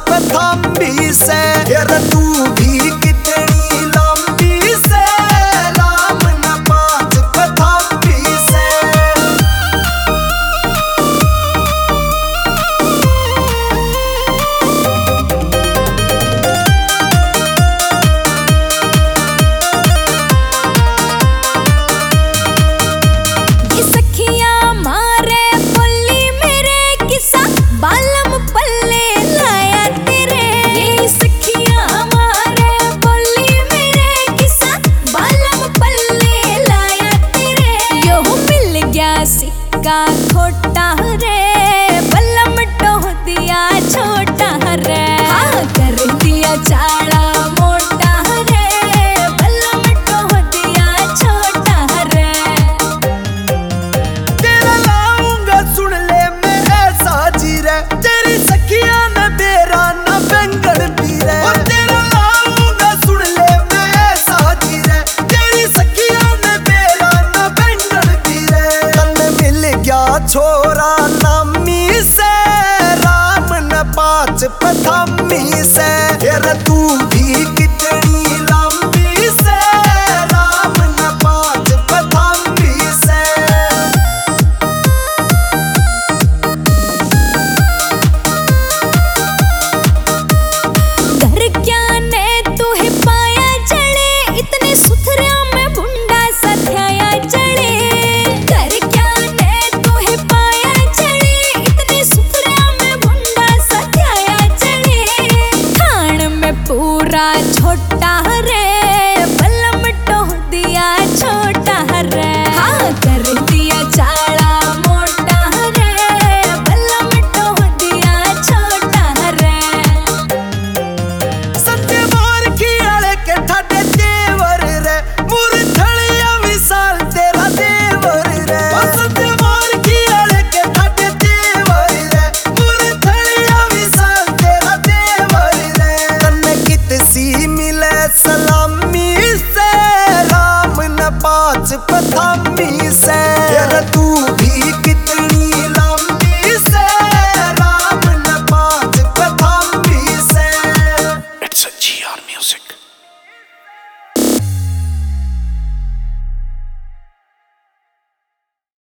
पथाम्बी से, यार तू भी कितनी लंबी से, राम न पाँच पथाम्बी से। सिक्का खोटा रे बल्लम टोह दिया छोटा रे, हाँ कर दिया चाड़ा मोटा रे, बल्लम टोह दिया छोटा रे। तेरा लाऊंगा सुन ले मैं ऐसा जी रे, तेरी सखिया न बेरा न बैंगन भी रे। और तेरा लाऊंगा सुन ले मैं ऐसा जी रे, तेरी सखिया न बेरा न बैंगन भी रे। तन मिल गया छोरा नामी से, राम न पाँच पथाम्बी से, यार तू भी कितनी